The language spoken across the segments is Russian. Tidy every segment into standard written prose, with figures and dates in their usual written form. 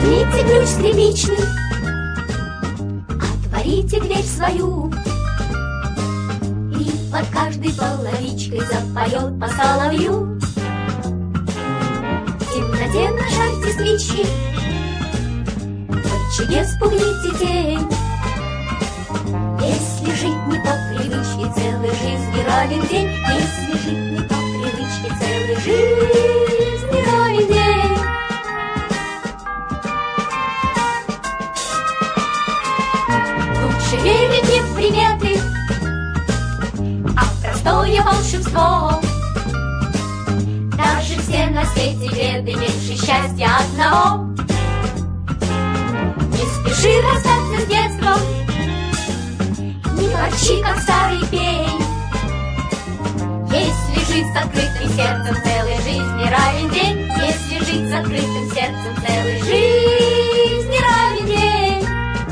возьмите ключ скрипичный, отворите дверь свою, и под каждой половичкой запоет по соловью. В темноте нажальте спички, в очаге спугните тень. Если жить не по привычке целой жизни равен день, если жить не по привычке целой жизни равен день. Лучше верить не в приметы, а в простое волшебство. Даже все на свете беды меньше счастья одного. Не спеши расстаться с детством, не ворчи, как старый пень. Если жить с открытым сердцем целой жизни равен день, если жить с открытым сердцем целой жизни равен день.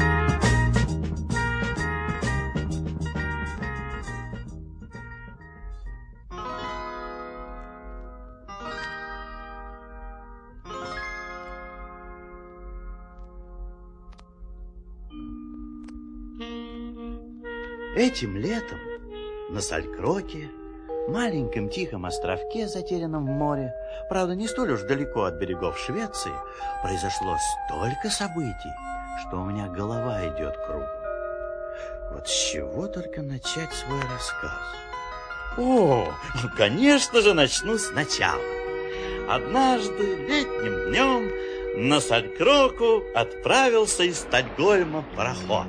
Этим летом на Салькроке, маленьком тихом островке, затерянном в море, правда, не столь уж далеко от берегов Швеции, произошло столько событий, что у меня голова идет кругом. Вот с чего только начать свой рассказ? О, ну, конечно же, начну сначала. Однажды летним днем на Салькроку отправился из Стокгольма пароход.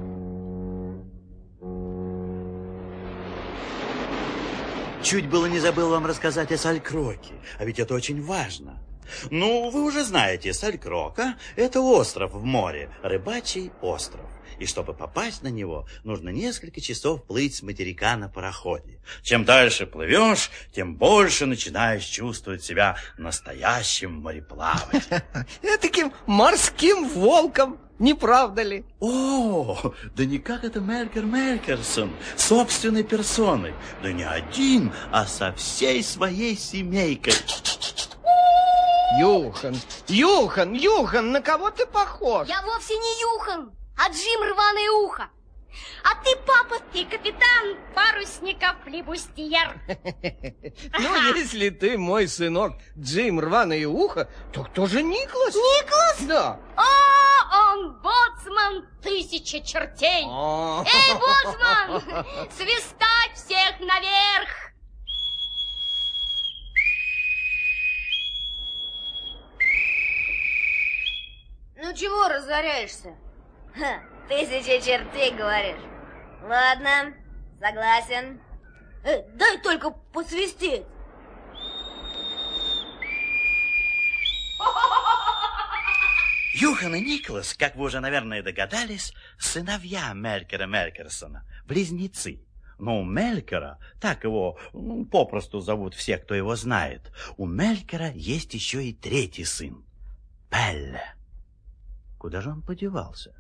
Чуть было не забыл вам рассказать о Салькроке, а ведь это очень важно. Ну, вы уже знаете, Салькрока – это остров в море, рыбачий остров. И чтобы попасть на него, нужно несколько часов плыть с материка на пароходе. Чем дальше плывешь, тем больше начинаешь чувствовать себя настоящим мореплавателем. Таким морским волком, не правда ли? О, да не как это Мелькер Мелькерсон, собственной персоной. Да не один, а со всей своей семейкой. Юхан, на кого ты похож? Я вовсе не Юхан, а Джим Рваное Ухо. А ты, папа, ты капитан парусников флибустьер. Ну, если ты мой сынок Джим Рваное Ухо, то кто же Никлас? Никлас? Да. Он боцман тысячи чертей. Эй, боцман, свистать всех наверх. Ну чего разоряешься? Тысячи чертей, говоришь? Ладно, согласен. Дай только посвистеть. Юхан и Никлас, как вы уже, наверное, догадались, сыновья Мелькера Мелькерсона, близнецы. Но у Мелькера, так его попросту зовут все, кто его знает, у Мелькера есть еще и третий сын, Пелле. Куда же он подевался?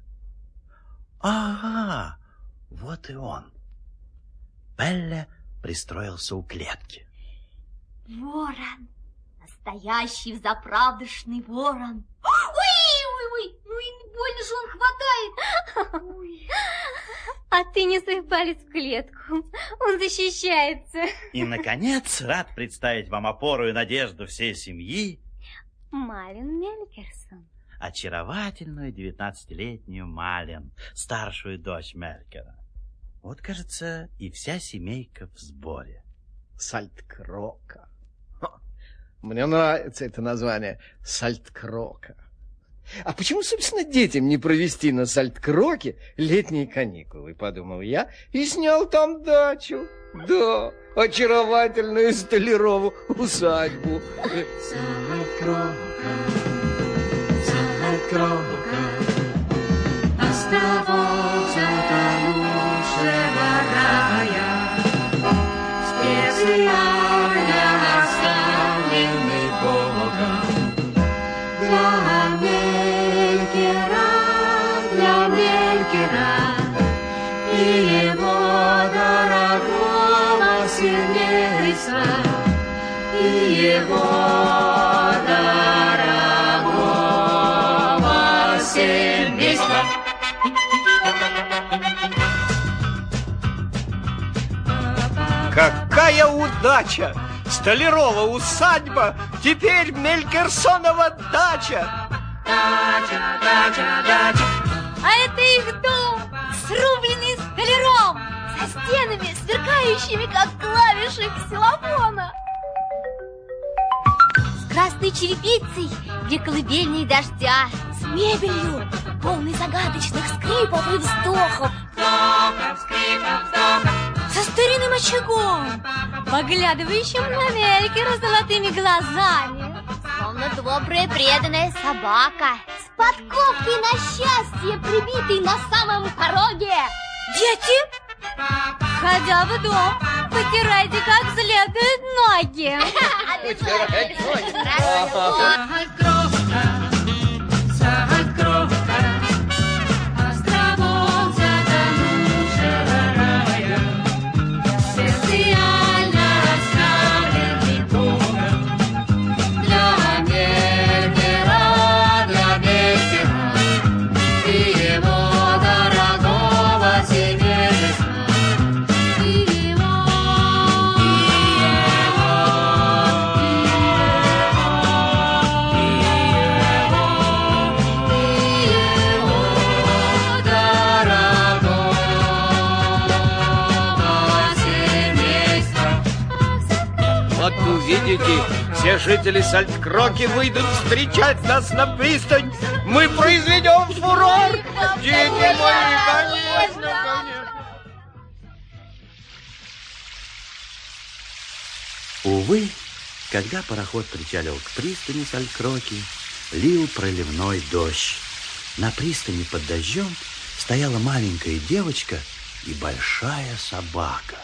Ага, вот и он. Пелле пристроился у клетки. Ворон, настоящий взаправдышный ворон. Ой, ну и больно же он хватает. Ой. А ты не свой палец в клетку, он защищается. И, наконец, рад представить вам опору и надежду всей семьи. Малин Мелькерсон. Очаровательную 19-летнюю Малин, старшую дочь Мелькера. Вот, кажется, и вся семейка в сборе. Салькрока. Мне нравится это название, Салькрока. А почему, собственно, детям не провести на Салькроке летние каникулы, подумал я, и снял там дачу. Да, очаровательную Столярову усадьбу. Салькрока, островок затонувшего рая, специально оставленный Богом для Мелькера и его дорогого семейства, и его дорогого Какая удача! Столярова усадьба, теперь Мелькерсонова дача. Дача, дача, дача. А это их дом, срубленный столяром, со стенами, сверкающими, как клавиши ксилофона. С красной черепицей, где колыбельные дождя, с мебелью, полной загадочных скрипов и вздохов, со старинным очагом, поглядывающим на Мелькера золотыми глазами, словно добрая преданная собака, с подковкой на счастье, прибитой на самом пороге. Дети, входя в дом, потирайте как следует ноги. Сахать крошка, островок затонувшего рая, специально расставленный Богом для Мелькера и его дорогого семейства. Вот увидите, все жители Сальткроки выйдут встречать нас на пристань. Мы произведем фурор. Дети мои, конечно. Увы, когда пароход причалил к пристани Сальткроки, лил проливной дождь. На пристани под дождем стояла маленькая девочка и большая собака.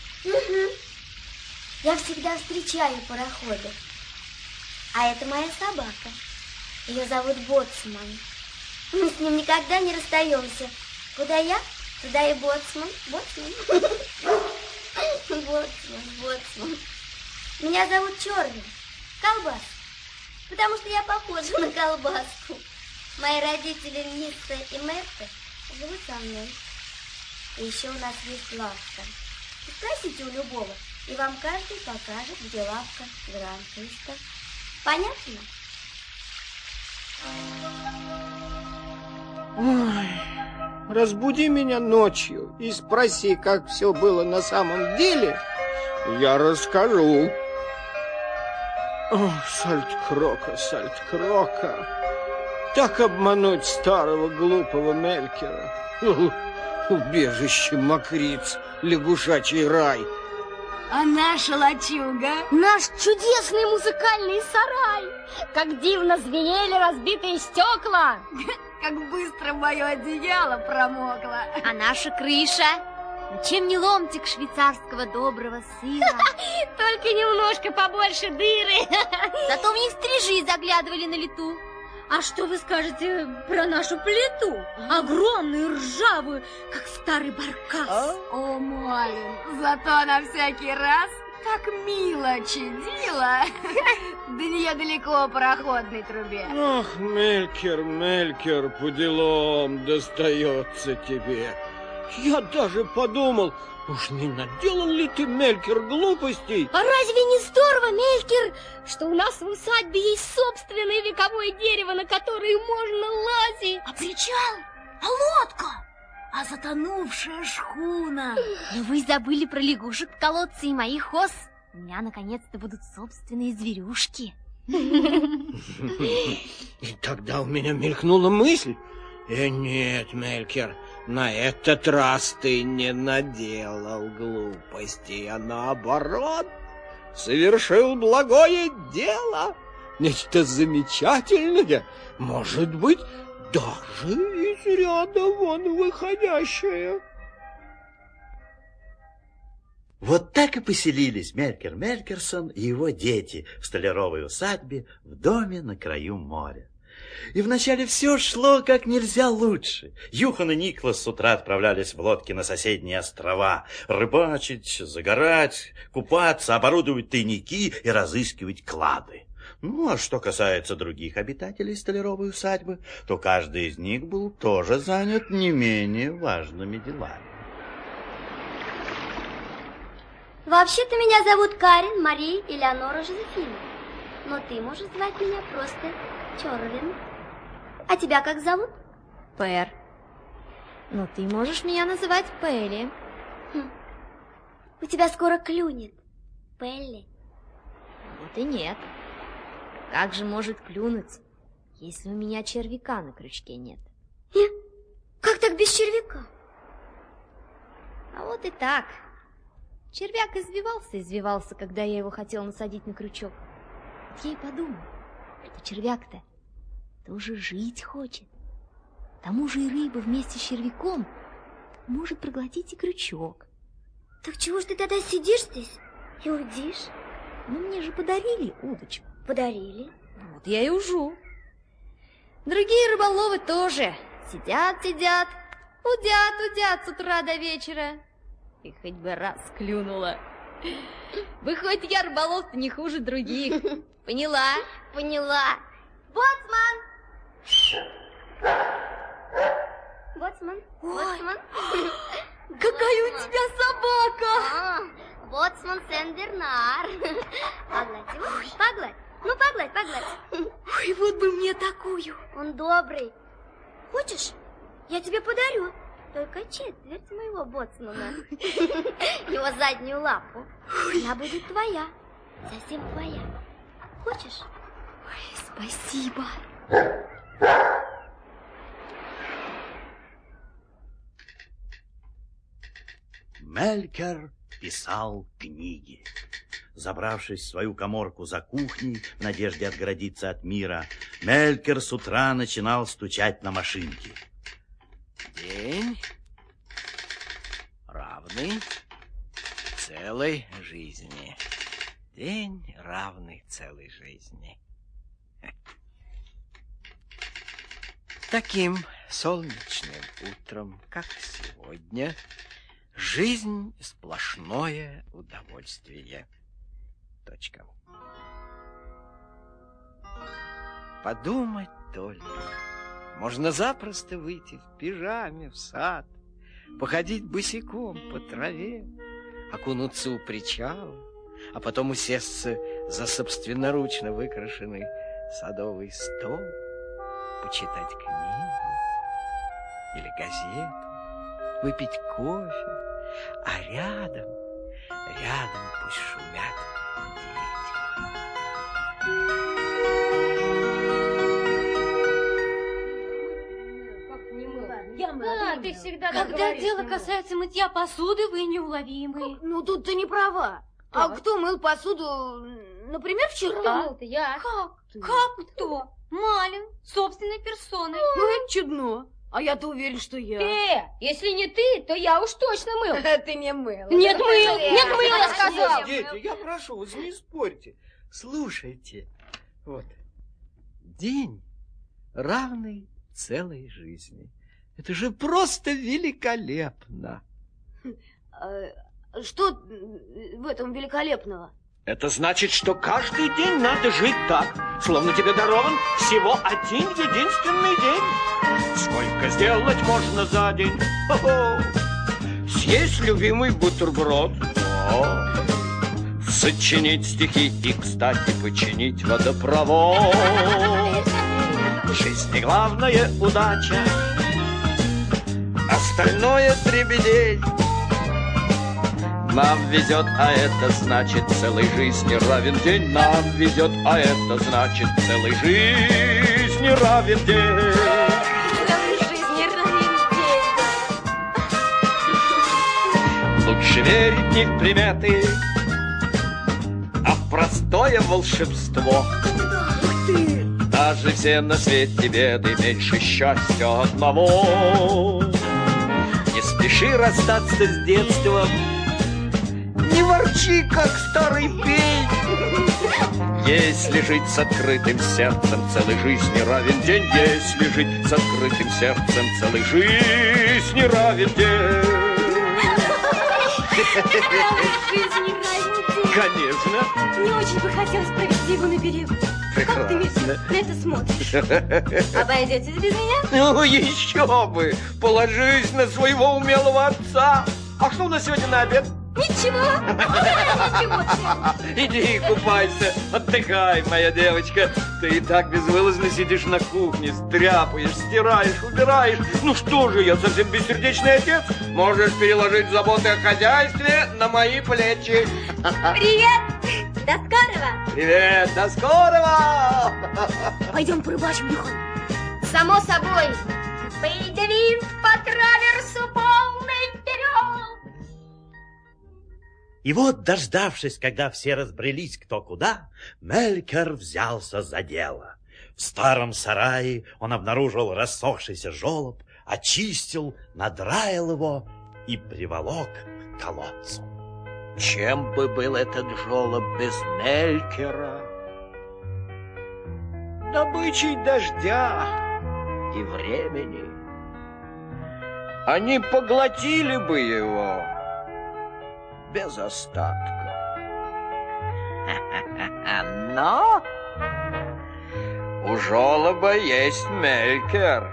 Я всегда встречаю пароходы. А это моя собака. Ее зовут Боцман. Мы с ним никогда не расстаемся. Куда я, туда и Боцман. Боцман. Боцман. Меня зовут Черный. Колбас. Потому что я похожа на колбаску. Мои родители Нисса и Мэтта живут со мной. И еще у нас есть лавка. Спросите у любого, и вам каждый покажет, где лавка Гран-Криста. Понятно? Ой, разбуди меня ночью и спроси, как все было на самом деле. Я расскажу. О, Сальткрока, Сальткрока. Так обмануть старого глупого Мелькера. Убежище мокриц, лягушачий рай. А наша лачуга? Наш чудесный музыкальный сарай. Как дивно звенели разбитые стекла. Как быстро мое одеяло промокло. А наша крыша? Чем не ломтик швейцарского доброго сыра. Только немножко побольше дыры. Зато в них стрижи заглядывали на лету. А что вы скажете про нашу плиту? Огромную, ржавую, как старый баркас. О, Малин, зато она всякий раз так мило чадила. До нее далеко по пароходной трубе. Ах, Мелькер, Мелькер, по делам достается тебе. Я даже подумал, уж не наделал ли ты, Мелькер, глупостей? А разве не здорово, Мелькер, что у нас в усадьбе есть собственное вековое дерево, на которое можно лазить? А причал? А лодка? А затонувшая шхуна? Но вы забыли про лягушек в колодце и моих ос. У меня наконец-то будут собственные зверюшки. И тогда у меня мелькнула мысль. Нет, Мелькер, на этот раз ты не наделал глупостей, а наоборот, совершил благое дело. Нечто замечательное, может быть, даже из ряда вон выходящее. Вот так и поселились Мелькер Мелькерсон и его дети в столяровой усадьбе в доме на краю моря. И вначале все шло как нельзя лучше. Юхан и Никлас с утра отправлялись в лодки на соседние острова рыбачить, загорать, купаться, оборудовать тайники и разыскивать клады. Ну, а что касается других обитателей столяровой усадьбы, то каждый из них был тоже занят не менее важными делами. Вообще-то меня зовут Карен, Мария, Элеонора, Жозефина. Но ты можешь звать меня просто Чорвин. А тебя как зовут? Пэр. Но ты можешь меня называть Пелли. У тебя скоро клюнет, Пелли. Вот и нет. Как же может клюнуть, если у меня червяка на крючке нет? Как так без червяка? А вот и так. Червяк извивался, когда я его хотела насадить на крючок. Вот я и подумала, что червяк-то тоже жить хочет. К тому же и рыба вместе с червяком может проглотить и крючок. Так чего ж ты тогда сидишь здесь и удишь? Ну, мне же подарили удочку. Подарили? Вот я и ужу. Другие рыболовы тоже сидят, удят с утра до вечера. И хоть бы раз клюнула. Выходит, я рыболов-то не хуже других. Поняла? Поняла. Боцман! Боцман? Боцман? Какая у тебя собака! Боцман Сен-Бернар. Погладь его, погладь. Ну, погладь. Ой, вот бы мне такую. Он добрый. Хочешь, я тебе подарю. Только четверть моего боцмана. Его заднюю лапу. Она будет твоя. Совсем твоя. Хочешь? Ой, спасибо. Мелькер писал книги. Забравшись в свою каморку за кухней, в надежде отгородиться от мира, Мелькер с утра начинал стучать на машинке. День равный целой жизни. День равный целой жизни. Таким солнечным утром, как сегодня, жизнь сплошное удовольствие. Точка. Подумать только. Можно запросто выйти в пижаме в сад, походить босиком по траве, окунуться у причала, а потом усесться за собственноручно выкрашенный садовый стол, почитать книгу или газету, выпить кофе, а рядом пусть шумят Ты всегда Когда дело касается мытья посуды, вы неуловимы. Ну, тут ты не права. А кто мыл посуду, например, вчера? Мыл-то я. Как? Как кто? Малин, собственной персоной. Ну, это чудно. А я-то уверен, что я. Если не ты, то я уж точно мыл. Ты не мыл. Нет, мыл, я сказал. Дети, я прошу вас, не спорьте. Слушайте. Вот. День равный целой жизни. Это же просто великолепно. Что в этом великолепного? Это значит, что каждый день надо жить так, словно тебе дарован всего один единственный день. Сколько сделать можно за день? Хо-хо. Съесть любимый бутерброд. О. Сочинить стихи и, кстати, починить водопровод. В жизни главное удача, остальное дребедень. Нам везет, а это значит целой жизни равен день. Нам везет, а это значит целой жизни равен день. Целой жизни равен день. Лучше верить не в приметы, а в простое волшебство. Даже все на свете беды меньше счастья одного. Не спеши расстаться с детством, не ворчи, как старый пень. Если жить с открытым сердцем, целой жизни равен день. Если жить с открытым сердцем, целой жизни равен день. Жизни равен день. Конечно. Мне очень бы хотелось провести его на берегу. Как ты, Митя, на это смотришь? Обойдетесь без меня? Ну, еще бы! Положись на своего умелого отца. А что у нас сегодня на обед? Ничего. Иди купайся, отдыхай, моя девочка. Ты и так безвылазно сидишь на кухне, стряпаешь, стираешь, убираешь. Ну что же, я совсем бессердечный отец. Можешь переложить заботы о хозяйстве на мои плечи. Привет. До скорого. Привет, до скорого. Пойдем порыбачим, Юхан. Само собой. Выйди винт по траверсу полный вперед. И вот, дождавшись, когда все разбрелись кто куда, Мелькер взялся за дело. В старом сарае он обнаружил рассохшийся желоб, очистил, надраил его и приволок к колодцу. Чем бы был этот желоб без Мелькера? Добычей дождя и времени. Они поглотили бы его без остатка. Но у желоба есть Мелькер,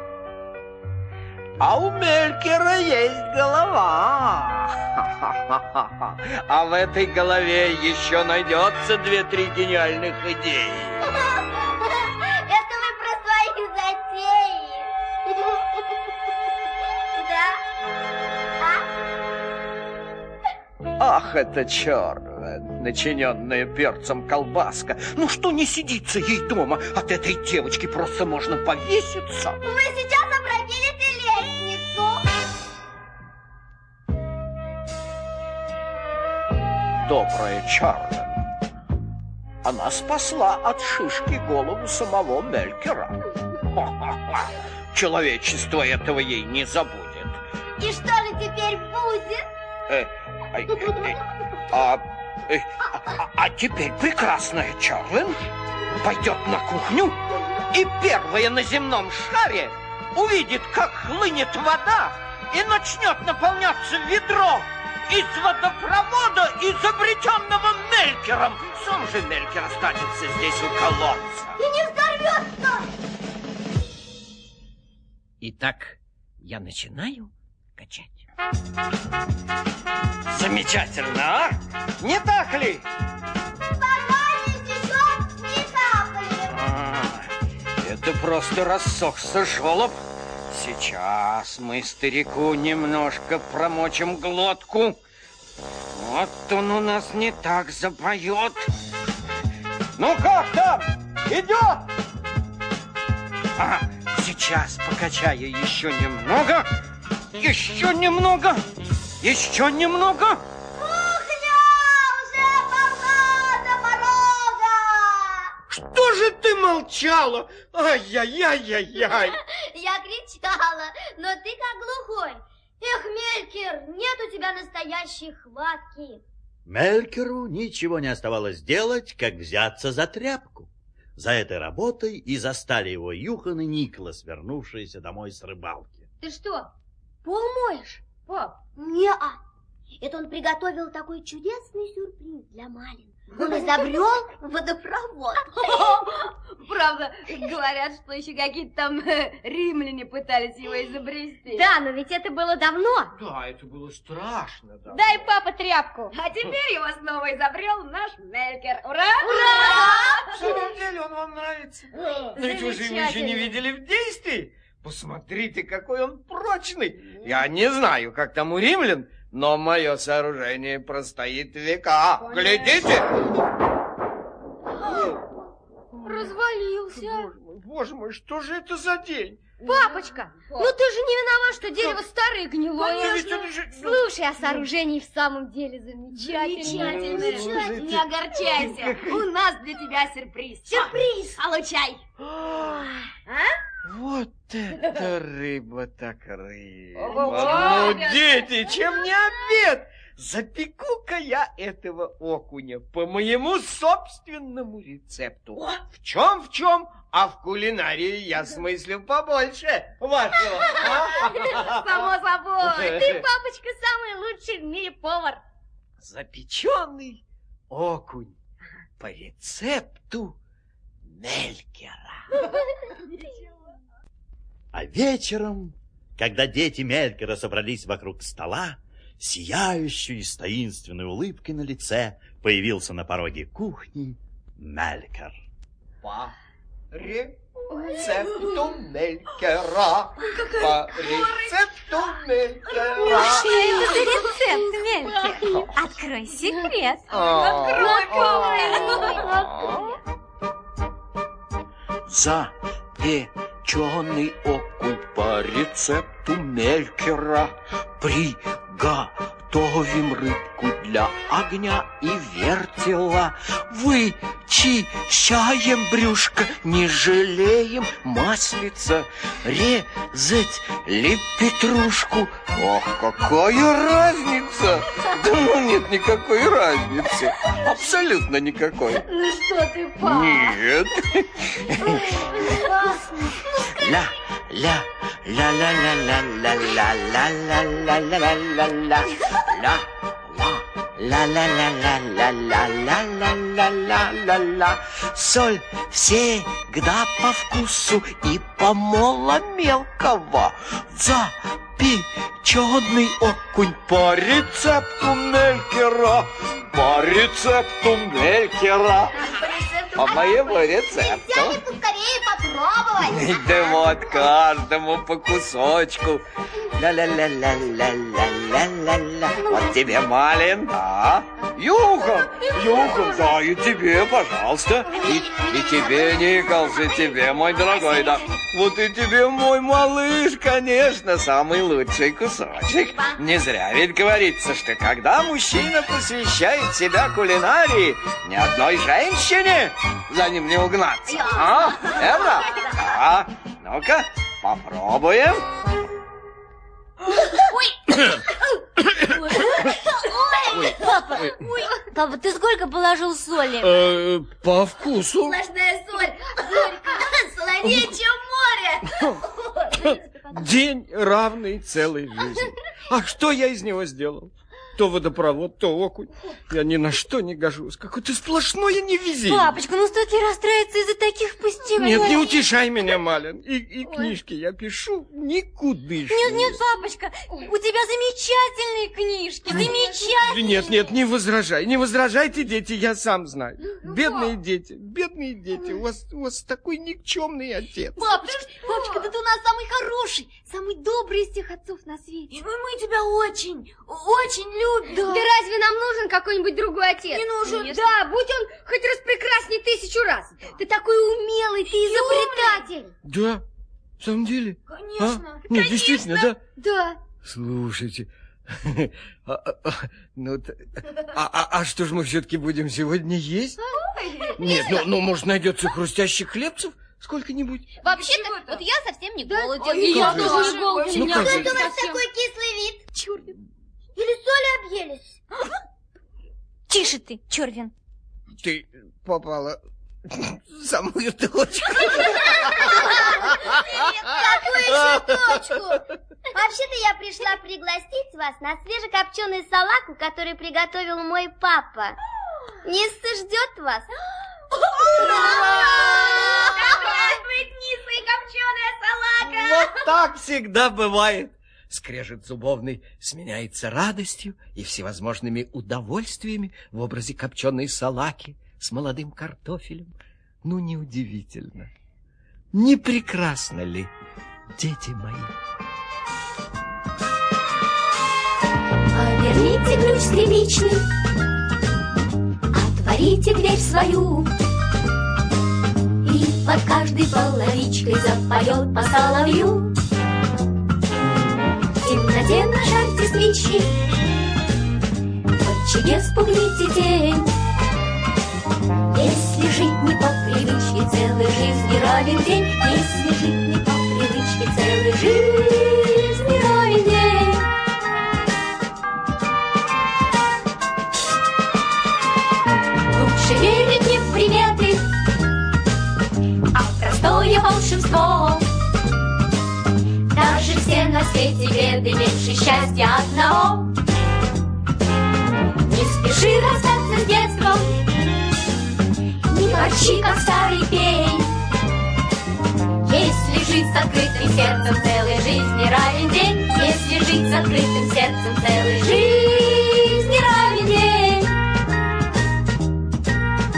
а у Мелькера есть голова. А в этой голове еще найдется 2-3 гениальных идеи. Это вы про свои затеи. Да? Ах, это черная, начиненная перцем колбаска. Ну что не сидится ей дома? От этой девочки просто можно повеситься. Вы сейчас опрокинете лестницу. Добрая Чарлен. Она спасла от шишки голову самого Мелькера. Человечество этого ей не забудет. И что же теперь будет? А теперь прекрасная Чарлен пойдет на кухню и первая на земном шаре увидит, как хлынет вода и начнет наполняться ведро из водопровода, изобретенного Мелькером. Сам же Мелькер останется здесь у колодца. И не взорвется! Итак, я начинаю качать. Замечательно, а? Не так ли? Пожалуйста, еще не капли. Это просто рассохся желоб. Сейчас мы старику немножко промочим глотку. Вот он у нас не так запоет. Ну как там? Идет? Ага, сейчас покачаю еще немного. Еще немного. Еще немного. Кухня уже пошла до порога. Что же ты молчала? Ай-яй-яй-яй-яй. Я кричала, но ты как глухой. Эх, Мелькер, нет у тебя настоящей хватки. Мелькеру ничего не оставалось делать, как взяться за тряпку. За этой работой и застали его Юхан и Никлас, вернувшиеся домой с рыбалки. Ты что, пол моешь, пап? Не-а. Это он приготовил такой чудесный сюрприз для Малин. Он изобрел водопровод. Правда, говорят, что еще какие-то там римляне пытались его изобрести. Да, но ведь это было давно. Да, это было страшно. Да. Дай папа тряпку. А теперь его снова изобрел наш Мелькер. Ура! В самом деле он вам нравится? Но ведь вы же его еще не видели в действии. Посмотрите, какой он прочный. Я не знаю, как там у римлян, но мое сооружение простоит века. Глядите! Развалился. Боже мой, что же это за день? Папочка, ну ты же не виноват, что дерево старое и гнилое. Конечно, это же... Слушай, а сооружение в самом деле замечательное. Замечательно. Не огорчайся. У нас для тебя сюрприз. Сюрприз. Получай. Вот это рыба так рыба. Ого. Ну, дети, чем не обед? Запеку-ка я этого окуня по моему собственному рецепту. В чем, а в кулинарии я смыслю побольше вашего. Само собой. Ты, папочка, самый лучший в мире повар. Запеченный окунь по рецепту Мелькера. А вечером, когда дети Мелькера собрались вокруг стола, сияющий с таинственной улыбкой на лице, появился на пороге кухни Мелькер. По рецепту Мелькера. По рецепту Мелькера. Что это за рецепт, Мелькер? Открой секрет. Запеченный окунь по рецепту Мелькера. Приготовим рыбку для огня и вертела. Вычищаем брюшко, не жалеем маслица. Резать ли петрушку? Ох, какая разница! Да ну нет никакой разницы. Абсолютно никакой. Ну что ты, пап? Нет. Соль всегда по вкусу и помола мелкого. Запеченный окунь по рецепту Мелькера. По рецепту Мелькера. По моему рецепту. Нельзя скорее попробовать. Да вот каждому по кусочку. Ля-ля-ля-ля-ля-ля-ля-ля. Вот тебе, Малин, да. Юхан, да, и тебе, пожалуйста. И тебе, Николс, и тебе, мой дорогой, да. Вот и тебе, мой малыш, конечно, самый лучший кусочек. Не зря ведь говорится, что когда мужчина посвящает себя кулинарии, ни одной женщине за ним не угнаться. А? Верно? Да. Ну-ка, попробуем. Папа, ты сколько положил соли? По вкусу. Сплошная соль. Солонее, чем море. День, равный целой жизни. А что я из него сделал? То водопровод, то окунь. Я ни на что не гожусь. Какое-то сплошное невезение. Папочка, ну стоит ли расстраиваться из-за таких пустяков? Нет, не утешай меня, Малин. И книжки я пишу никудышные. Нет, папочка, у тебя замечательные книжки, замечательные. Нет, не возражайте, дети, я сам знаю. Бедные дети, у вас такой никчемный отец. Папочка, да ты у нас самый хороший, самый добрый из всех отцов на свете. Мы тебя очень любим. Да. Да разве нам нужен какой-нибудь другой отец? Не нужен. Конечно. Да, будь он хоть распрекрасней 1000 раз. Ты такой умелый, ты изобретатель. Да, в самом деле? Конечно. Нет, действительно, да? Да. Слушайте, а что ж мы все-таки будем сегодня есть? Нет, ну может найдется хрустящих хлебцев сколько-нибудь? Вообще-то, вот я совсем не голоден. Я тоже не голоден. Ну, как Что же? это у вас такой кислый вид? Или соли объелись? Тише ты, Чёрвин. Ты попала в самую точку. Какую еще точку? Вообще-то я пришла пригласить вас на свежекопченую салаку, которую приготовил мой папа. Нисса ждет вас. Здравствует, Ниса и копченая салака. Вот так всегда бывает. Скрежет зубовный сменяется радостью и всевозможными удовольствиями в образе копченой салаки с молодым картофелем. Ну, неудивительно. Не прекрасно ли, дети мои? Поверните ключ скрипичный, отворите дверь свою, и под каждой половичкой запоет по соловью. В темноте нажарьте спички, в очаге спугните тень. Если жить не по привычке, целой жизни равен день. Если жить не по привычке, целой жизни равен день. Лучше верить не в приметы, а в простое волшебство. Даже все на свете беды меньше счастья одного. Не спеши расстаться с детством, не ворчи, как старый пень. Если жить с открытым сердцем, целой жизни равен день. Если жить с открытым сердцем, целой жизни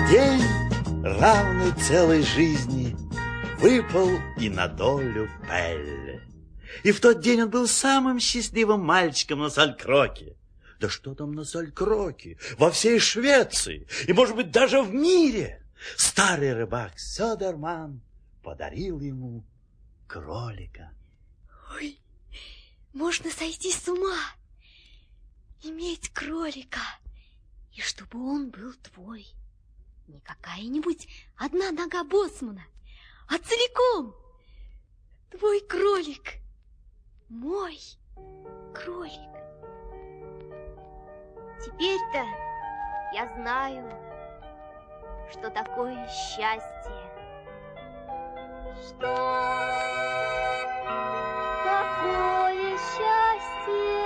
День, равный целой жизни, выпал и на долю Пелле. И в тот день он был самым счастливым мальчиком на Салькроке. Да что там на Салькроке? Во всей Швеции и, может быть, даже в мире. Старый рыбак Söderman подарил ему кролика. Ой, можно сойти с ума, иметь кролика, и чтобы он был твой. Не какая-нибудь одна нога боцмана, а целиком твой кролик, мой кролик. Теперь-то я знаю, что такое счастье. Что такое счастье?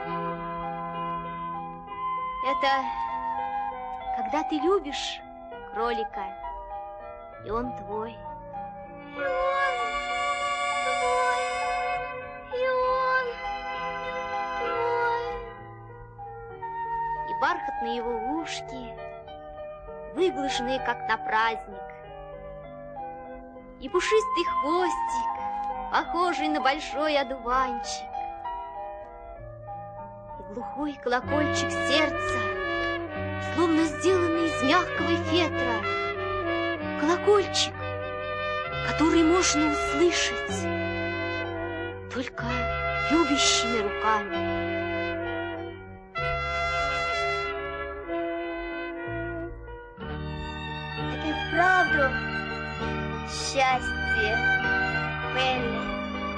Это когда ты любишь кролика, и он твой. И он твой, и он твой. И бархатные его ушки, выглаженные, как на праздник, и пушистый хвостик, похожий на большой одуванчик, и глухой колокольчик сердца, словно сделанный из мягкого фетра, колокольчик, который можно услышать только любящими руками. Это и вправду счастье, Пелле.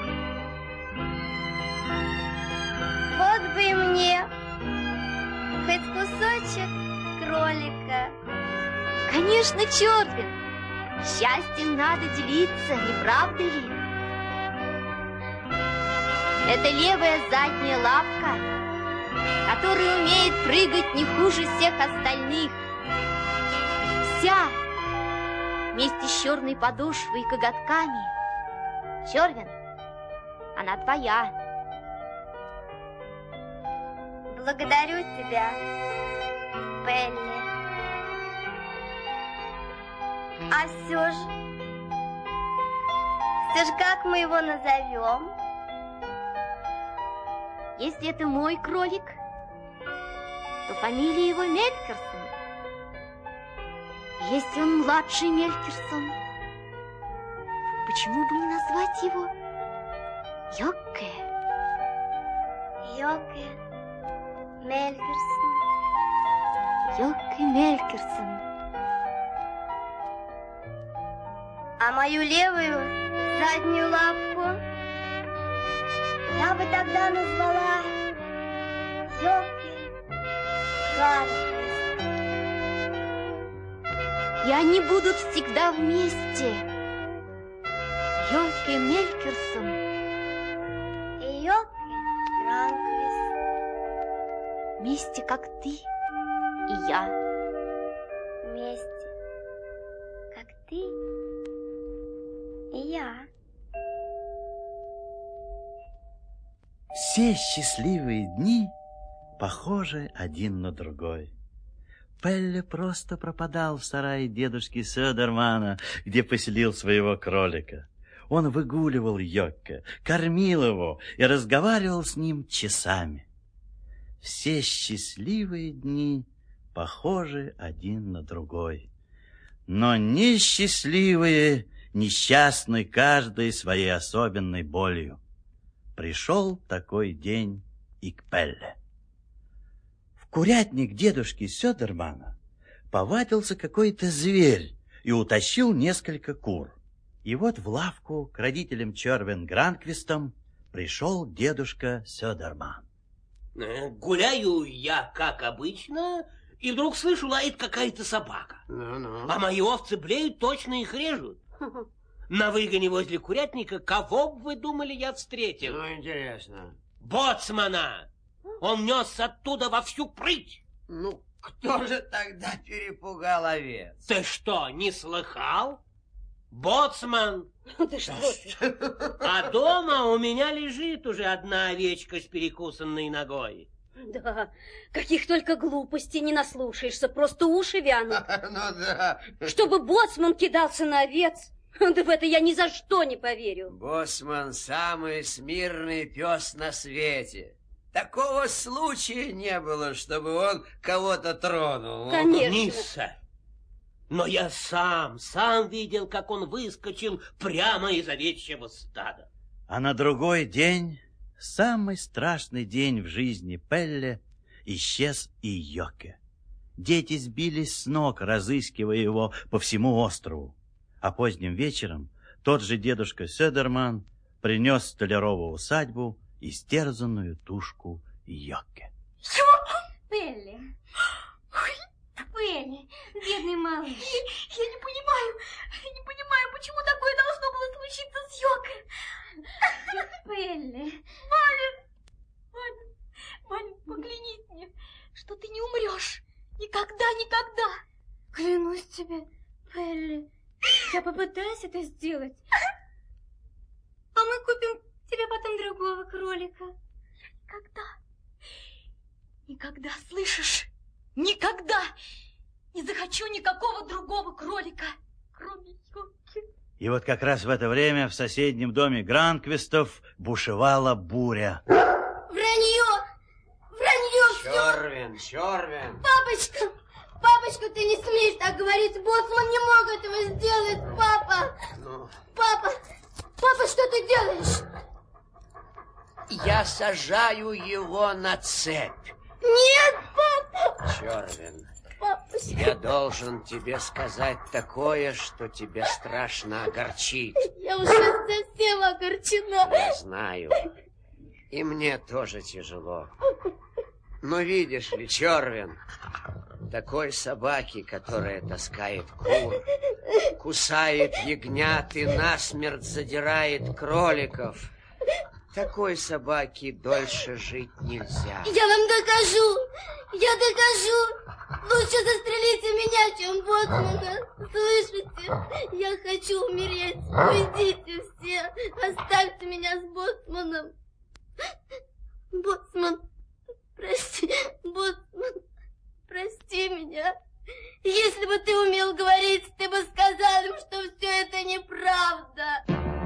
Вот бы и мне хоть кусочек кролика. Конечно, Чёрвин, счастьем надо делиться, не правда ли? Это левая задняя лапка, которая умеет прыгать не хуже всех остальных. Вся, вместе с черной подошвой и коготками. Чёрвин, она твоя. Благодарю тебя, Пелле. А все же как мы его назовем? Если это мой кролик, то фамилия его Мелькерсон. Если он младший Мелькерсон, почему бы не назвать его Йокке? Йокке Мелькерсон. Йокке Мелькерсон. А мою левую заднюю лапку я бы тогда назвала Йокке Ранквист. И они будут всегда вместе. Йокке Мелькерсон и Йокке Ранквист. Вместе, как ты и я. Вместе, как ты и я. Все счастливые дни похожи один на другой. Пелле просто пропадал в сарае дедушки Södermana, где поселил своего кролика. Он выгуливал Йокке, кормил его и разговаривал с ним часами. Все счастливые дни похожи один на другой. Но несчастливые, несчастны каждый своей особенной болью. Пришел такой день и к Пелле. В курятник дедушки Södermana повадился какой-то зверь и утащил несколько кур. И вот в лавку к родителям Чёрвин Гранквистам пришел дедушка Söderman. Гуляю я, как обычно, и вдруг слышу, лает какая-то собака. А мои овцы блеют, точно их режут. На выгоне возле курятника кого бы вы думали, я встретил? Ну, интересно. Боцмана! Он нес оттуда во всю прыть. Ну, кто же тогда перепугал овец? Ты что, не слыхал? Боцман! Да что ты? А дома у меня лежит уже одна овечка с перекусанной ногой. Да, каких только глупостей не наслушаешься, просто уши вянут. Ну да. Чтобы боцман кидался на овец, да в это я ни за что не поверю. Боцман самый смирный пес на свете. Такого случая не было, чтобы он кого-то тронул. Конечно. Нисса, но я сам видел, как он выскочил прямо из овечьего стада. А на другой день, самый страшный день в жизни Пелле, исчез и Йоке. Дети сбились с ног, разыскивая его по всему острову. А поздним вечером тот же дедушка Сёдерман принес в Столярову усадьбу истерзанную тушку Йоке. Пелли. Пелли, бедный малыш. Я не понимаю, почему такое должно было случиться с Йокой. Пелли. Маля, поклянись мне, что ты не умрешь. Никогда. Клянусь тебе, Пелли, я попытаюсь это сделать. А мы купим тебе потом другого кролика. Никогда, слышишь? Никогда не захочу никакого другого кролика, кроме Йоки. И вот как раз в это время в соседнем доме Гранквистов бушевала буря. Чёрвин. Папочка, ты не смеешь так говорить. Боцман не мог этого сделать, папа. Папа, что ты делаешь? Я сажаю его на цепь. Нет, папа. Чёрвин, Папочка. я должен тебе сказать такое, что тебя страшно огорчит. Я уже совсем огорчена. Я знаю. И мне тоже тяжело. Но видишь ли, Чёрвин, такой собаки, которая таскает кур, кусает ягнят и насмерть задирает кроликов, такой собаке дольше жить нельзя. Я вам докажу. Лучше застрелите меня, чем Боцмана. Слышите? Я хочу умереть. Уйдите все. Оставьте меня с Боцманом. Боцман, прости меня. Если бы ты умел говорить, ты бы сказал им, что все это неправда.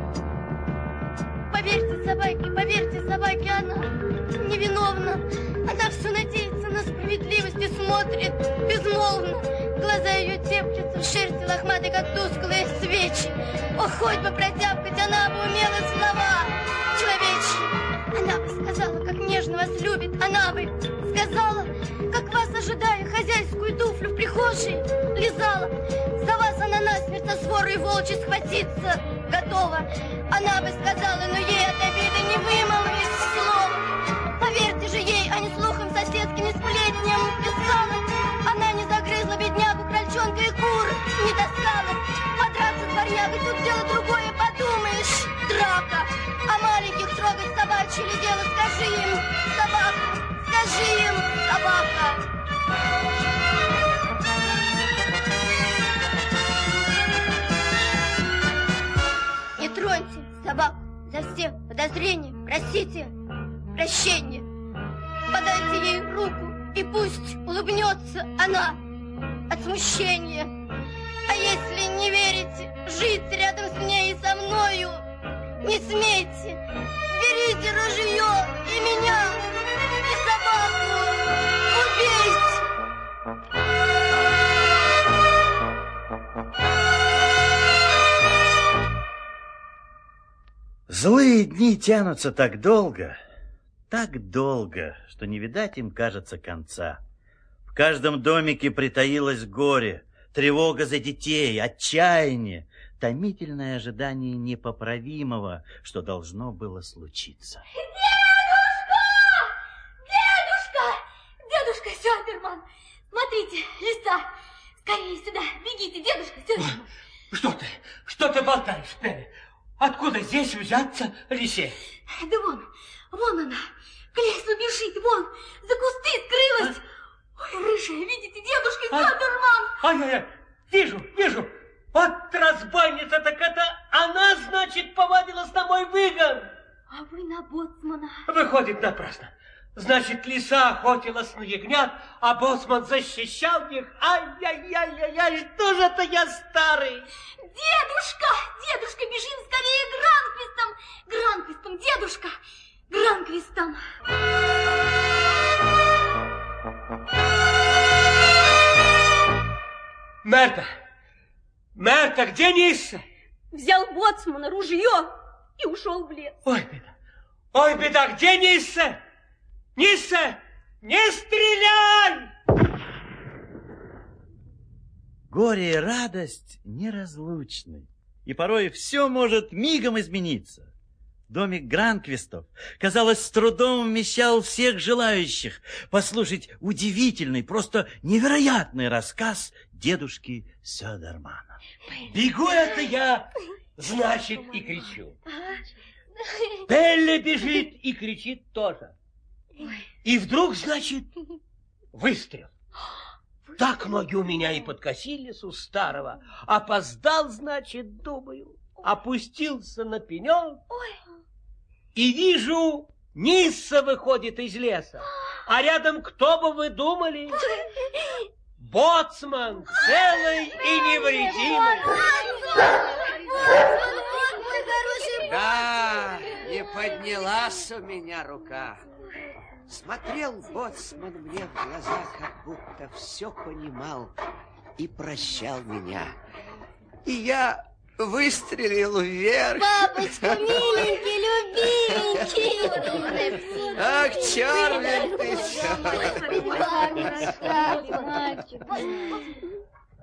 Поверьте собаке, она невиновна. Она все надеется на справедливость и смотрит безмолвно. Глаза ее теплятся в шерсти лохматой, как тусклые свечи. О, хоть бы протявкать, она бы умела слова человечьи. Она бы сказала, как нежно вас любит. Она бы сказала, как вас ожидая, хозяйскую туфлю в прихожей лизала. За вас она насмерть на свору и волчьи схватиться готова. Она бы сказала, но ей от обиды не вымолвить слова. Поверьте же ей, а не слухам соседским и сплетням писала. Она не загрызла беднягу, крольчонка и кур не таскала. Подраться с дворнягой, тут дело другое, подумаешь, драка. А маленьких трогать собачье ли дело, скажи им, собака. Не троньте собаку за все подозрения, просите прощения. Подайте ей руку, и пусть улыбнется она от смущения. А если не верите жить рядом с ней и со мною, не смейте, берите ружье и меня, и собаку убейте. Злые дни тянутся так долго, что не видать им, кажется, конца. В каждом домике притаилось горе, тревога за детей, отчаяние, томительное ожидание непоправимого, что должно было случиться. Дедушка Сёдерман, смотрите, лиса, скорее сюда, бегите, дедушка Сёдерман. Что ты болтаешь, Пелли? Откуда здесь взяться лисе? Да вон она, к лесу бежит, вон, за кусты скрылась. Ой, рыжая, видите, дедушка Сёдерман. Ай-яй-яй, вижу. Вот разбойница, так это она, значит, повадилась на мой выгон. А вы на боцмана. Выходит, напрасно. Значит, лиса охотилась на ягнят, а боцман защищал их. Ай-яй-яй-яй-яй, что же это я старый? Дедушка, дедушка, бежим скорее Гранквистом, дедушка, Гранквистом. Мерта, где Нисса? Взял боцмана ружье и ушел в лес. Ой, беда, где Нисса? Нисса, не стреляй! Горе и радость неразлучны, и порой все может мигом измениться. Домик Гранквистов, казалось, с трудом вмещал всех желающих послушать удивительный, просто невероятный рассказ дедушки Сёдермана. Бегу это я, значит, и кричу. Пелле бежит и кричит тоже. И вдруг, значит, выстрел. Так ноги у меня и подкосились у старого. Опоздал, значит, думаю. Опустился на пенек. И вижу, Нисса выходит из леса. А рядом, кто бы вы думали? Боцман, целый и невредимый. Да, не поднялась у меня рука. Смотрел боцман мне в глаза, как будто все понимал и прощал меня. И я выстрелил вверх. Папочка, миленький, любименький. Ах, Чарли, ты Мальчик.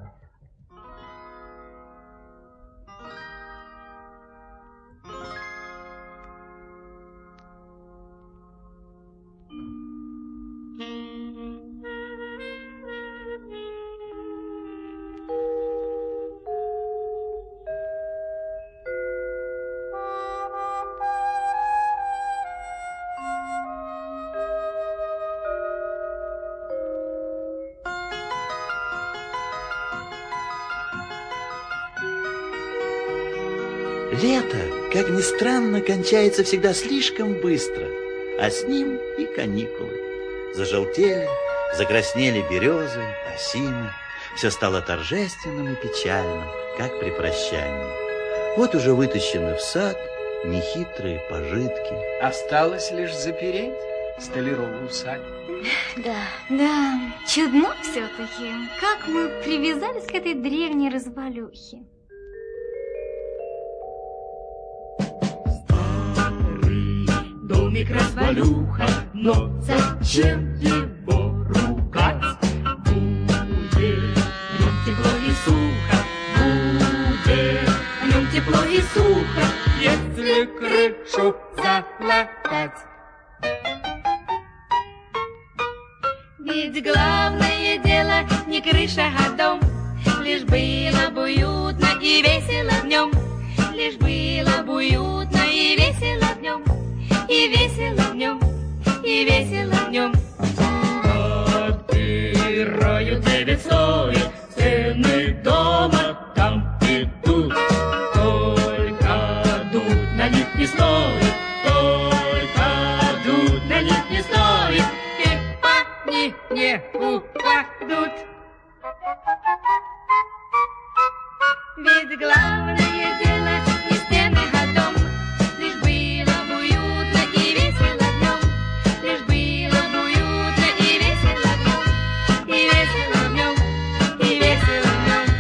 Лето, как ни странно, кончается всегда слишком быстро, а с ним и каникулы. Зажелтели, закраснели березы, осины. Все стало торжественным и печальным, как при прощании. Вот уже вытащены в сад нехитрые пожитки. Осталось лишь запереть столяровую усадьбу. Да, чудно все-таки, как мы привязались к этой древней развалюхе. Домик развалюха, но зачем его ругать? Будет в нем тепло и сухо, будет в нем тепло и сухо, если крышу залатать. Ведь главное дело не крыша, а дом, лишь было бы уютно и весело в нем, лишь было бы уютно и весело в нем. И весело в нем, и весело в нем. Отбирают 9 слоев, стены дома там и тут. Только дуть на них не стоит, только дуть на них не стоит. И они не упадут. Ведь главное дело не стены, а дом. Лишь было бы уютно и весело в нем. Лишь было бы уютно и весело в нем. И весело в нем, и весело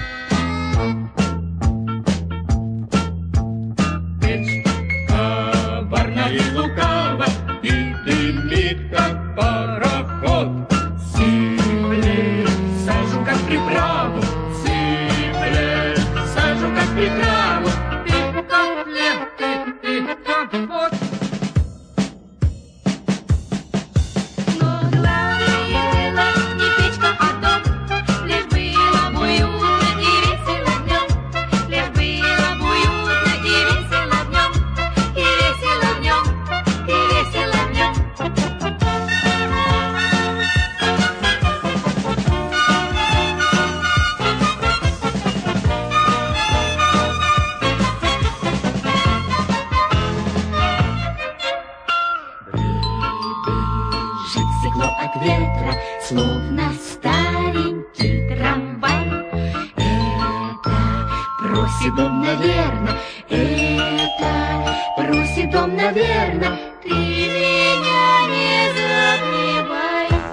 в нем. Печь коварна и лукава, и дымит, как пароход. Сыплет сажу, как приправу, сыплет сажу, как приправу. Руси дом, наверно, это Руси дом, наверно. Ты меня не забывай.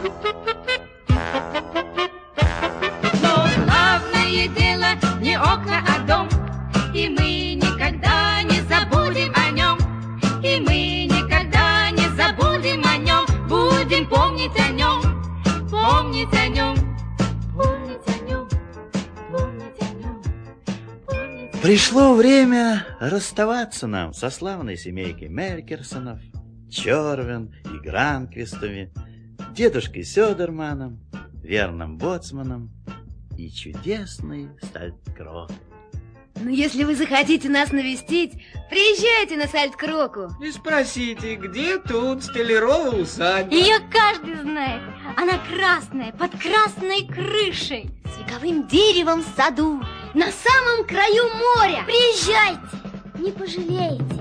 Но главное дело не окна, а дом, и мы никогда не забудем о нем, и мы никогда не забудем о нем, будем помнить о нем, помнить о нем, помнить о нем, помнить о нем, помнить о нем. Пришло время расставаться нам со славной семейкой Мелькерсонов, Чорвен и Гранквистами, дедушкой Сёдерманом, верным боцманом и чудесной Сальткротой. Ну, если вы захотите нас навестить, приезжайте на Сальткроку. И спросите, где тут Столярова усадьба? Ее каждый знает. Она красная, под красной крышей. С вековым деревом в саду, на самом краю моря. Приезжайте, не пожалеете.